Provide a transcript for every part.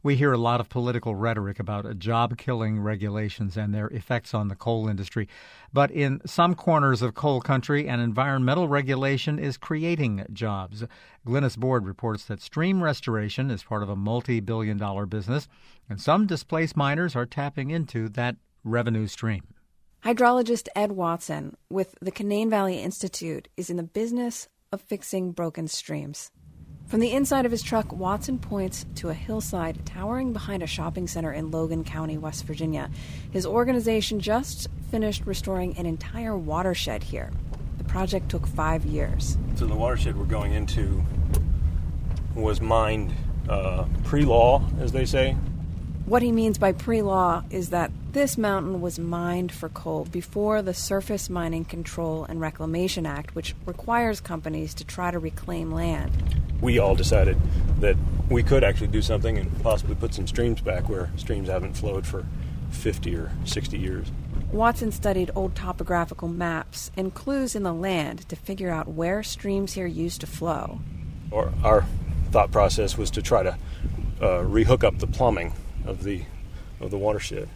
We hear a lot of political rhetoric about job-killing regulations and their effects on the coal industry. But in some corners of coal country, an environmental regulation is creating jobs. Glynis Board reports that stream restoration is part of a multi-billion-dollar business, and some displaced miners are tapping into that revenue stream. Hydrologist Ed Watson with the Canaan Valley Institute is in the business of fixing broken streams. From the inside of his truck, Watson points to a hillside towering behind a shopping center in Logan County, West Virginia. His organization just finished restoring an entire watershed here. The project took 5 years. So the watershed we're going into was mined pre-law, as they say. What he means by pre-law is that this mountain was mined for coal before the Surface Mining Control and Reclamation Act, which requires companies to try to reclaim land. We all decided that we could actually do something and possibly put some streams back where streams haven't flowed for 50 or 60 years. Watson studied old topographical maps and clues in the land to figure out where streams here used to flow. Our thought process was to try to rehook up the plumbing of the watershed.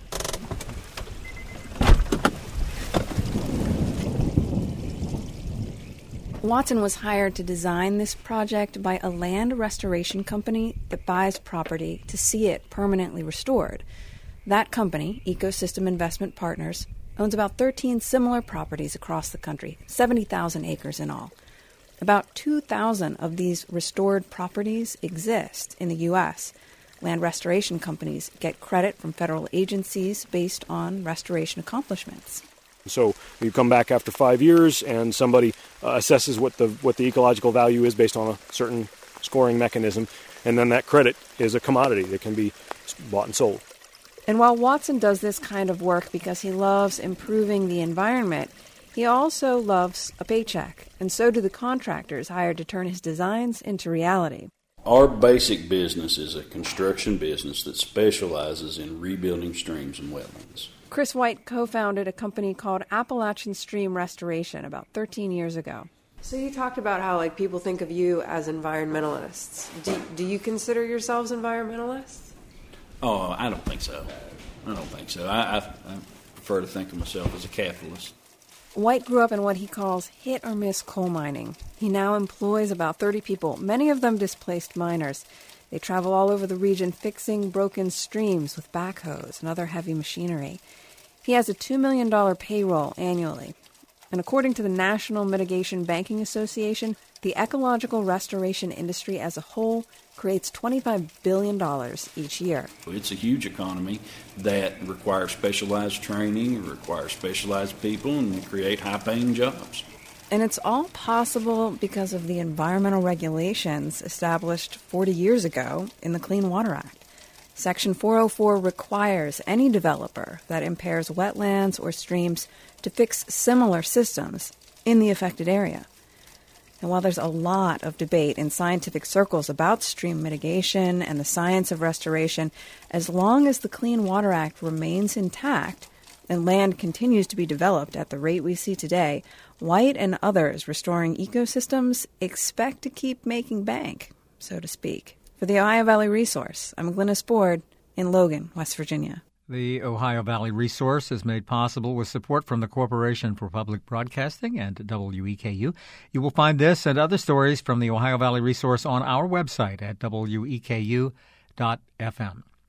Watson was hired to design this project by a land restoration company that buys property to see it permanently restored. That company, Ecosystem Investment Partners, owns about 13 similar properties across the country, 70,000 acres in all. About 2,000 of these restored properties exist in the U.S. Land restoration companies get credit from federal agencies based on restoration accomplishments. So you come back after 5 years and somebody assesses what the ecological value is based on a certain scoring mechanism, and then that credit is a commodity that can be bought and sold. And while Watson does this kind of work because he loves improving the environment, he also loves a paycheck, and so do the contractors hired to turn his designs into reality. Our basic business is a construction business that specializes in rebuilding streams and wetlands. Chris White co-founded a company called Appalachian Stream Restoration about 13 years ago. So you talked about how people think of you as environmentalists. Do you consider yourselves environmentalists? Oh, I don't think so. I prefer to think of myself as a capitalist. White grew up in what he calls hit-or-miss coal mining. He now employs about 30 people, many of them displaced miners. They travel all over the region fixing broken streams with backhoes and other heavy machinery. He has a $2 million payroll annually. And according to the National Mitigation Banking Association, the ecological restoration industry as a whole creates $25 billion each year. It's a huge economy that requires specialized training, requires specialized people, and create high-paying jobs. And it's all possible because of the environmental regulations established 40 years ago in the Clean Water Act. Section 404 requires any developer that impairs wetlands or streams to fix similar systems in the affected area. And while there's a lot of debate in scientific circles about stream mitigation and the science of restoration, as long as the Clean Water Act remains intact and land continues to be developed at the rate we see today, White and others restoring ecosystems expect to keep making bank, so to speak. For the Ohio Valley Resource, I'm Glynis Board in Logan, West Virginia. The Ohio Valley Resource is made possible with support from the Corporation for Public Broadcasting and WEKU. You will find this and other stories from the Ohio Valley Resource on our website at weku.fm.